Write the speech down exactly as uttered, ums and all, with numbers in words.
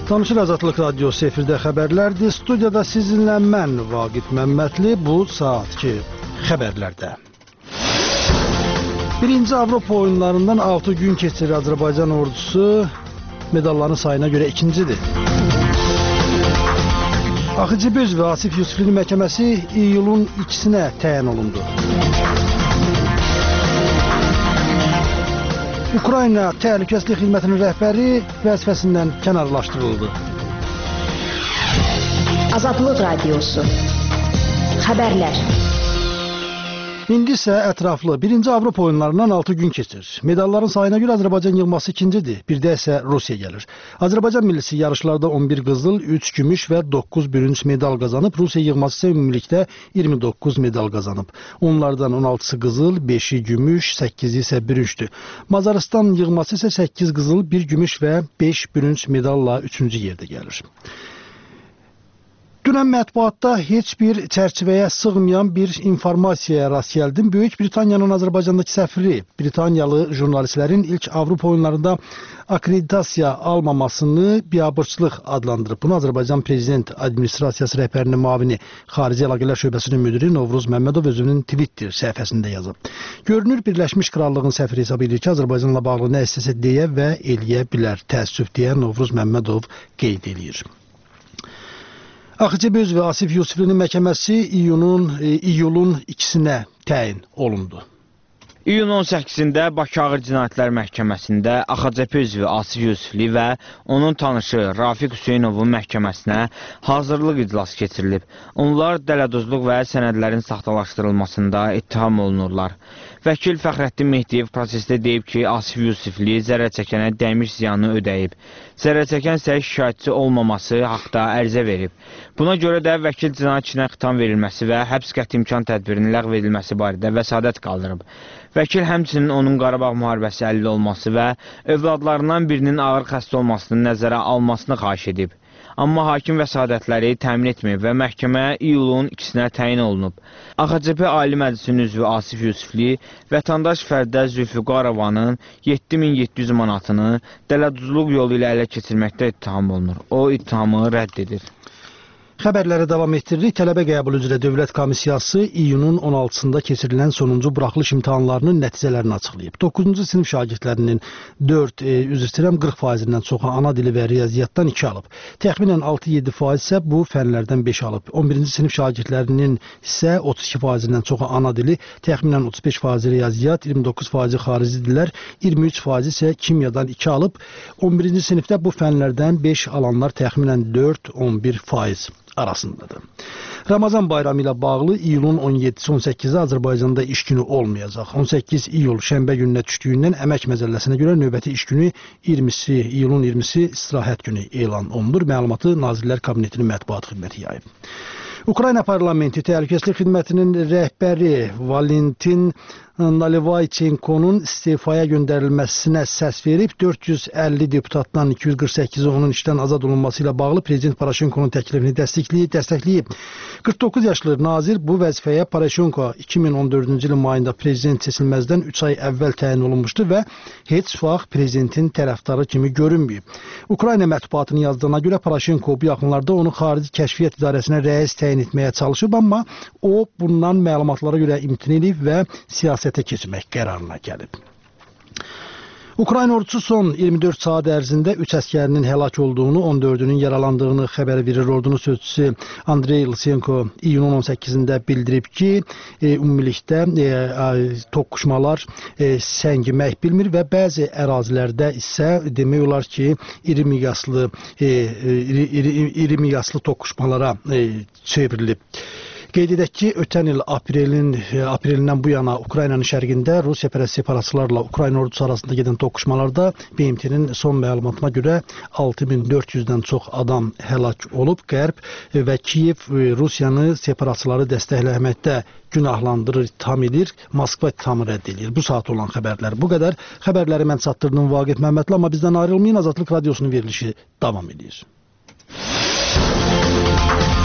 Tanışır Azadlıq Radiosu efirdə xəbərlərdir. Studiyada sizinlə mən Vaqif Məmmədli bu saatki xəbərlərdə. Birinci Avropa oyunlarından altı gün keçirir Azərbaycan ordusu medalların sayına görə ikincidir. Axıcı Böz və Asif Yusiflinin məhkəməsi iyulun ikisinə təyin olundu. Ukrayna Təhlükəsizlik Xidmətinin rəhbəri vəzifəsindən kənarlaşdırıldı. Azadlıq Radiosu xəbərlər. İndi isə ətraflı birinci Avropa oyunlarından altı gün keçir. Medalların sayına görə Azərbaycan yığması ikincidir. Bir də isə Rusiya gəlir. Azərbaycan millisi yarışlarda on bir qızıl, üç gümüş və doqquz bürünc medal qazanıb. Rusiya yığması isə ümumilikdə iyirmi doqquz medal qazanıb. Onlardan on altısı qızıl, beşi gümüş, səkkizi isə bürüncdür. Macaristan yığması isə səkkiz qızıl, bir gümüş və beş bürünc medalla üçüncü yerdə gəlir. Dünən mətbuatda heç bir çərçivəyə sığmayan bir informasiyaya rast gəldim. Böyük Britaniyanın Azərbaycandakı səfiri Britaniyalı jurnalistlərin ilk Avropa oyunlarında akreditasiya almamasını biabırçılıq adlandırıb. Bunu Azərbaycan Prezident Administrasiyası rəhbərinin müavini Xarici Əlaqələr Şöbəsinin müdiri Novruz Məmmədov özünün Twitter səhifəsində yazıb. Görünür, Birləşmiş Krallığın səfiri hesab edir ki, Azərbaycanla bağlı nə istəsə deyə və eləyə bilər. Təəssüf deyə Novruz Məmmədov qeyd edir. Axıcı Böz və Asif Yusiflinin məhkəməsi iyunun, e, iyulun ikisinə təyin olundu. İyunun on səkkizində Bakı Ağır Cinayətlər Məhkəməsində Axacəpöz və Asif Yusifli və onun tanışı Rafiq Hüseynovun məhkəməsinə hazırlıq iclası keçirilib. Onlar dələduzluq və sənədlərin saxtalaşdırılmasında ittiham olunurlar. Vəkil Fəxrəddin Mehdiyev prosesdə deyib ki, Asif Yusifli zərər çəkənə dəymiş ziyanı ödəyib. Zərər çəkən isə şikayətçi olmaması haqda ərizə verib. Buna görə də vəkil cinayət işinə xitam verilməsi və həbs qəti imkan tədbirinin ləğv edilməsi barədə vəsadət qaldırıb. Vəkil həmçinin onun Qarabağ müharibəsi əlil olması və övladlarından birinin ağır xəstə olmasını nəzərə almasını xahiş edib. Amma hakim vəsadətləri təmin etməyib və məhkəmə iyulun ikisinə təyin olunub. A X C P Ali Məclisinin üzvü Asif Yusifli vətəndaş Fərdə Zülfüqarovanın yeddi min yeddi yüz manatını dələduzluq yolu ilə ələ keçirməkdə ittiham olunur. O ittihamı rədd edir. Xəbərlərə davam etdiririk. Tələbə qəbulu üzrə Dövlət Komissiyası iyunun on altısında keçirilən sonuncu buraxılış imtahanlarının nəticələrini açıqlayıb. doqquzuncu sinif şagirdlərinin dörd, e, üzr istəyirəm, qırx faizindən çoxu ana dili və riyaziyyatdan iki alıb. Təxminən altı yeddi faiz isə bu fənlərdən beş alıb. on birinci sinif şagirdlərinin isə otuz iki faizindən çoxu ana dili, təxminən otuz beş faizi riyaziyyat, iyirmi doqquz faizi xarici dillər, iyirmi üç faizi isə kimyadan iki alıb. on birinci sinifdə bu fənlərdən beş alanlar təxminən dörd on bir faiz arasındadır. Ramazan bayramı ilə bağlı iyulun on yeddisi on səkkizi Azərbaycanda iş günü olmayacaq. on səkkiz iyul şənbə gününə düşdüyündən əmək məcəlləsinə görə növbəti iş günü iyirmisi iyulun iyirmisi istirahət günü elan olunur. Məlumatı Nazirlər Kabinetinin mətbuat xidməti yayıb. Ukrayna Parlamenti Təhlükəsizlik Xidmətinin rəhbəri Valentin Nalivayçenkonun istifaya göndərilməsinə səs verib. dörd yüz əlli deputatdan iki yüz qırx səkkizi onun işdən azad olunması ilə bağlı Prezident Paraşenkonun təklifini dəstəkləyib. dəstəkləyib. qırx doqquz yaşlı nazir bu vəzifəyə Paraşenko iki min on dördüncü ilin mayında prezident seçilməzdən üç ay əvvəl təyin olunmuşdu və heç vaxt prezidentin tərəfdarı kimi görünməyib. Ukrayna mətbuatının yazdığına görə Paraşenko bu yaxınlarda onu xarici kəşfiyyat idarəsinə rəis təyin etməyə çalışıb, amma o bundan məlumatlara görə imtina edib və siyasətə keçmək qərarına gəlib. Ukrayna ordusu son iyirmi dörd saat ərzində üç əskərinin həlak olduğunu, on dördünün yaralandığını xəbər verir. Ordunun sözçüsü Andrey Lysenko iyunun on səkkizində bildirib ki, e, ümumilikdə e, toqquşmalar e, səngimək bilmir və bəzi ərazilərdə isə demək olar ki, iri miqyaslı e, iri, iri, iri miqyaslı toqquşmalara e, çevrilib. Qeyd edək ki, ötən il aprelin, aprelindən bu yana Ukraynanın şərqində Rusiya pərəst separatçılarla Ukrayna ordusu arasında gedən toqquşmalarda B M T-nin son məlumatına görə altı min dörd yüzdən çox adam həlak olub. Qərb və Kiyev Rusiyanı separatçıları dəstəkləməkdə günahlandırır, ittiham edir. Moskva ittihamı rədd edir. Bu saat olan xəbərlər bu qədər. Xəbərləri mən çatdırdım Vaqif Məmmədli, amma bizdən ayrılmayın. Azadlıq Radiosunun verilişi davam edir.